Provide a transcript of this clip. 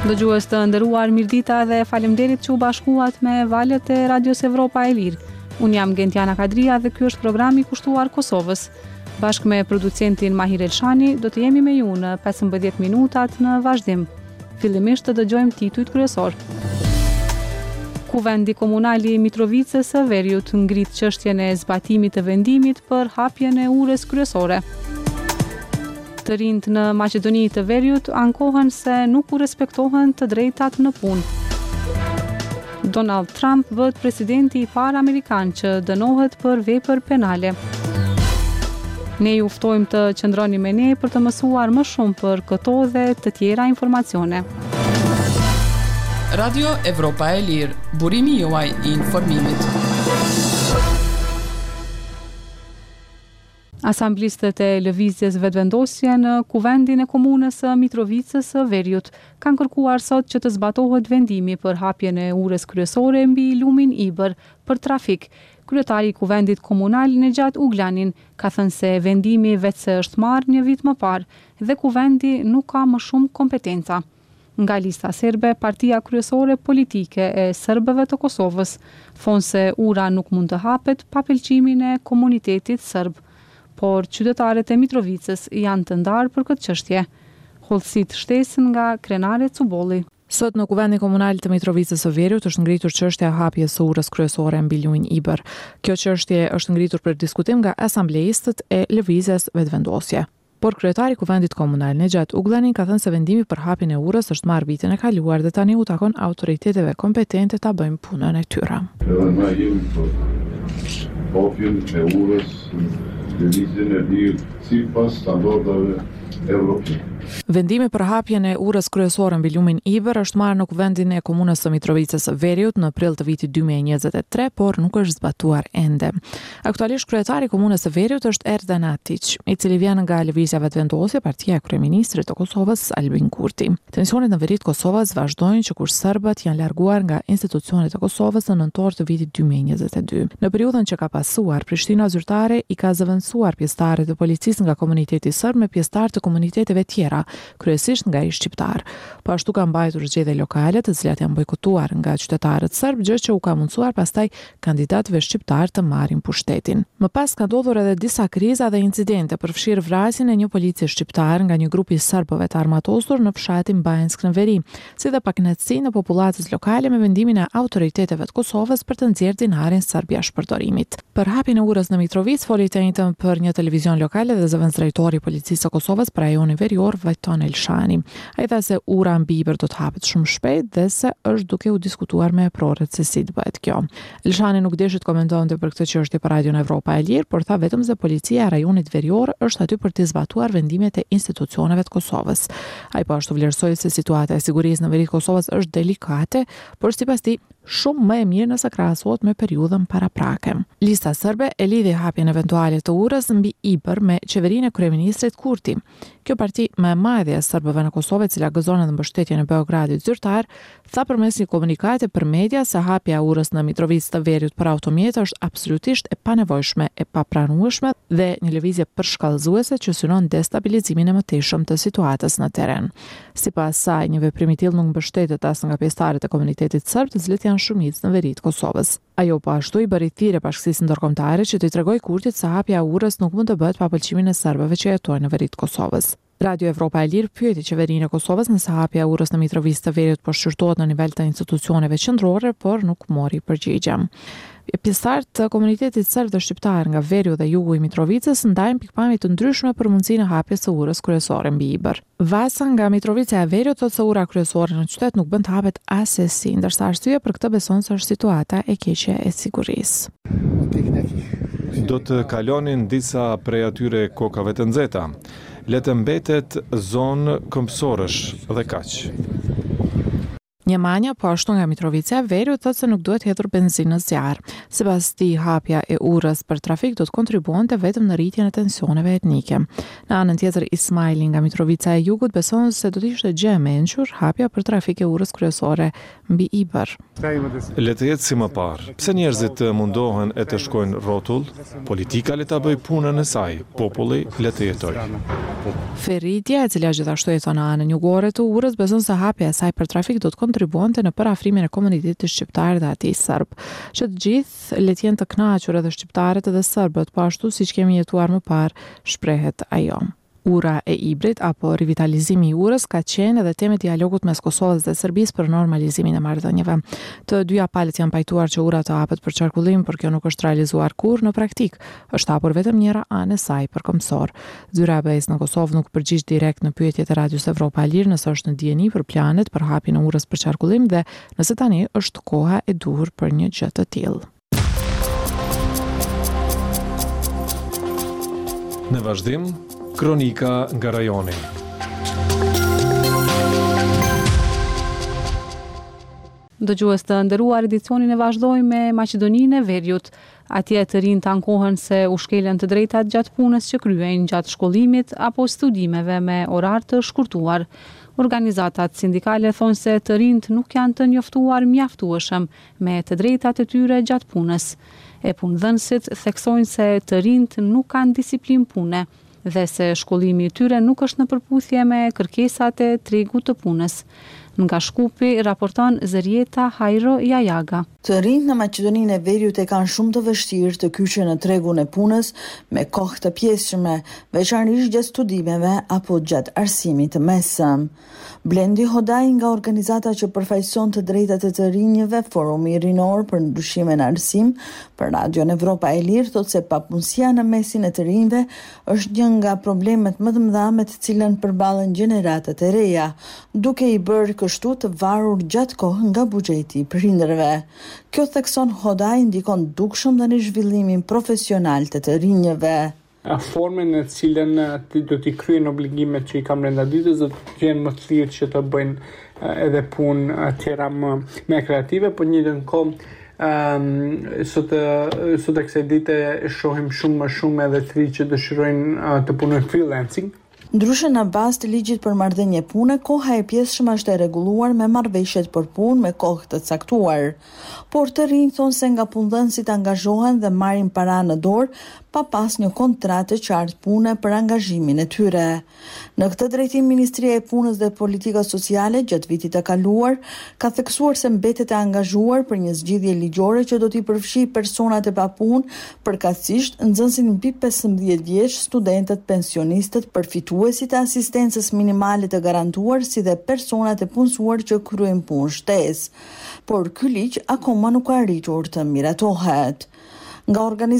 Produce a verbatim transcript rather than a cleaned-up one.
Dëgjues të nderuar, mirëdita dhe faleminderit që u bashkuat me valët e Radios Evropa e Lirë. Unë jam Gentiana Kadria dhe ky është programi i kushtuar Kosovës. Bashkë me producentin Mahir Elshani do të jemi me ju në pesëmbëdhjetë minutat në vazhdim. Fillimisht të dëgjojmë titujt kryesor. Kuvendi komunal i Mitrovicës së Veriut ngrit çështjen e zbatimit të vendimit për hapjen e urës kryesore. Të rinjt në Maqedoni të Veriut ankohen se nuk u respektohen të drejtat në punë. Donald Trump bëhet presidenti i parë amerikan që dënohet për vepër penale. Ne ju ftojmë të qëndroni me ne për të mësuar më shumë për këto dhe të tjera informacione. Radio Evropa e Lirë, burimi juaj i informimit. Asamblistët e lëvizjes vetëvendosje në kuvendin e komunës së Mitrovicës së Veriut kanë kërkuar sot që të zbatohet vendimi për hapjen e urës kryesore mbi lumin Ibër për trafik. Kryetari i kuvendit komunal Nejat Uglanin ka thënë se vendimi vetëse është marrë një vit më parë dhe kuvendi nuk ka më shumë kompetenca. Nga lista serbe, partia kryesore politike e serbëve të Kosovës thonë se ura nuk mund të hapet pa pëlqimin e komunitetit serb, por qytetarët e Mitrovicës janë të ndarë për këtë çështje. Hollësit shtesën nga Krenare Cubolli. Sot në kuvendin komunal të Mitrovicës së Veriut është ngritur çështja e hapjes së urës kryesore mbi lumin Ibër. Kjo çështje është ngritur për diskutim nga asambleistët e lëvizjes vetëvendosje. Por kryetari i kuvendit komunal Nejat Uglanin ka thënë se vendimi për hapjen e urës është marrë vitin e kaluar dhe tani u takon autoriteteve kompetente ta bëjnë punën e tyre. Hapjen e urës lëvizjen e lirë sipas standardave evropiane. Vendimi për hapjen e urës kryesore mbi lumin Ibër është marrë në kuvendin e komunës së Mitrovicës së Veriut në prill të vitit dy mijë e njëzet e tre, por nuk është zbatuar ende. Aktualisht kryetari i komunës së Veriut është Erdan Atić, i cili vjen nga lëvizja vetëvendosje, partia e kryeministrit të Kosovës Albin Kurti. Tensionet në veri të Kosovës vazhdojnë që kur serbët janë larguar nga institucionet e Kosovës në nëntor të vitit dy mijë e njëzet e dy. Në periudhën që ka pasuar, Prishtina zyrtare i ka zëvendësuar pjesëtarët e policisë nga komuniteti serb me pjesëtarë të komuniteteve tjera, kryesisht nga ish shqiptar. Po ashtu ka mbajtur zgjedhje lokale, të cilat janë bojkotuar nga qytetarët serb, gjë që u ka mundsuar pastaj kandidatëve shqiptar të marrin pushtetin. Më pas ka ndodhur edhe disa kriza dhe incidente, përfshirë vrasjen e një polici shqiptar nga një grup i serbëve të armatosur në fshatin Banjsk në Veri, si dhe pakënaqësi në popullatës lokale me vendimin e autoriteteve të Kosovës për të nxjerrë dinarin serb jashtë përdorimit. Për hapjen e urës në Mitrovicë foli të njëjtën për një televizion lokal dhe zëvendësdrejtori i policisë së Kosovës për rajonin verior Vajton Elshani. Ai tha se ura mbi Ibër do të hapet shumë shpejt dhe se është duke u diskutuar me prorët se si të bëhet kjo. Elshani nuk deshi të komentonte për këtë çështje për Radion Evropa e Lirë, por tha vetëm se policia e rajonit verior është aty për të zbatuar vendimet e institucioneve të Kosovës. Ai po ashtu vlerësoi se situata e sigurisë në veri të Kosovës është delikate, por sipas tij shumë më e mirë nëse krahasohet me periudhën paraprake. Lista serbe e lidhi hapjen eventuale të urës mbi Ibër me qeverinë e kryeministrit Kurti. Kjo parti më e madhe e serbëve në Kosovë, e cila gëzon edhe mbështetjen e Beogradit zyrtar, tha përmes një komunikati për media se hapja e urës në Mitrovicë të Veriut për automjet është absolutisht e panevojshme, e papranueshme dhe një lëvizje përshkallëzuese që synon destabilizimin e mëtejshëm të situatës në terren. Sipas saj, një veprim i tillë nuk mbështetet as nga pjesëtarët e komunitetit serb, të cilët janë shumicë në veri të Kosovës. Ajo po ashtu i bëri thirrje bashkisë ndërkombëtare që t'i tregoj Kurtit se hapja e urës nuk mund të bëhet pa pëlqimin e serbëve që jetojnë në veri të Kosovës. Radio Evropa e Lirë pyeti qeverinë e Kosovës nëse hapja e urës në Mitrovicë të Veriut po shqyrtohet në nivel të institucioneve qendrore, por nuk mori përgjigje. Pjesëtarët të komunitetit serb dhe shqiptar nga Veriu dhe jugu i Mitrovicës ndajnë pikpamje të ndryshme për mundësinë e hapjes së urës kryesore mbi Ibër. Vasa nga Mitrovica e Veriut thotë se ura kryesore në qytet nuk bën të hapet asesi, ndërsa arsyeja për këtë beson se është situata e keqe e sigurisë. Do të kalonin disa prej atyre kokave të nxehta. Le të mbetet zonë këmbësorësh dhe kaq. Një manja po ashtu nga Mitrovica e Veriut thotë se nuk duhet hedhur benzinë në zjarr. Sipas tij, hapja e urës për trafik do të kontribuonte vetëm në rritjen e tensioneve etnike. Në anën tjetër, Ismaili nga Mitrovica e Jugut beson se do të ishte gjë e mençur hapja për trafik e urës kryesore mbi Ibër. Le të jetë si më parë. Pse njerëzit mundohen e të shkojnë rrotull? Politika le ta bëj punën e saj, populli le të jetojë. Ferritja, e cila gjithashtu jeton në anën jugore të urës, beson se hapja e saj për trafik do të kontribuonte në përafrimin e komunitetit shqiptar dhe atij serb. Që të gjithë le të jenë të kënaqur, edhe shqiptarët edhe serbët, po ashtu siç kemi jetuar më parë, shprehet ajo. Ura e Ibrit apo rivitalizimi i urës ka qenë edhe temë e dialogut mes Kosovës dhe Serbisë për normalizimin e marrëdhënieve. Të dyja palët janë pajtuar që ura të hapet për qarkullim, por kjo nuk është realizuar kurrë në praktik. Është hapur vetëm njëra anë e saj për Komsor. Zyra e BE-s në Kosovë nuk përgjigj direkt në pyetjet e Radios Evropa Lir nëse është në dieni për planet për hapjen e urës për qarkullim dhe nëse tani është koha e duhur për një gjë të tillë. Në vazhdim, kronika nga rajoni. Dëgjues të nderuar, edicionin e vazhdojmë me Maqedoninë e Veriut. Atje të rinë të ankohen se u shkelen të drejtat gjatë punës që kryejnë gjatë shkollimit apo studimeve me orar të shkurtuar. Organizatat sindikale thonë se të rinjt nuk janë të njoftuar mjaftueshëm me të drejtat e tyre gjatë punës. E punëdhënësit theksojnë se të rinjt nuk kanë disiplinë pune dhe se shkollimi i tyre nuk është në përputhje me kërkesat e tregut të punës. Nga Shkupi raporton Zërieta Hajro Jajaga. Të rinjt në Maqedoninë e Veriut e kanë shumë të vështirë të kyçen në tregun e punës me kohë të pjesshme, veçanërisht gjatë studimeve apo gjatë arsimit të mesëm. Blendi Hodaj nga organizata që përfaqëson të drejtat e të rinjve, Forumi Rinor për ndryshime në arsim, për Radion Evropa e Lirë, thotë se papunësia në mesin e të rinjve është një nga problemet më të mëdha me të cilën përballen gjeneratat e reja, duke i bërë kështu të varur gjatë kohë nga buxheti i prindërve. Kjo thekson Hodaj ndikon dukshëm dhe në zhvillimin profesional të të rinjve. Formën në cilën ti do t'i kryen obligimet që i kam brenda ditës, do të jenë më të thirrë që të bëjnë edhe punë tjera më, më kreative, por në njëjtën kohë Um, sot, sot e kësaj dite shohim shumë më shumë edhe të rinj që dëshirojnë uh, të punojnë freelancing. Ndryshe në bazë të ligjit për marrëdhënie pune, koha e pjesshme është e rregulluar me marrëveshjet për punë me kohë të caktuar. Por të rinj thonë se nga punëdhënësit angazhohen dhe marrin para në dorë pa pas një kontratë të qartë pune për angazhimin e tyre. Në këtë drejtim, Ministria e Punës dhe Politikës Sociale gjatë vitit të kaluar ka theksuar se mbetet e angazhuar për një zgjidhje ligjore që do t'i përfshijë personat e papunë, përkatësisht nxënësit mbi pesëmbëdhjetë vjeç, studentët, pensionistët, përfituesit e asistencës minimale të garantuar, si dhe personat e punësuar që kryejnë punë shtesë. Por ky ligj akoma nuk ka arritur të miratohet. Nga organizata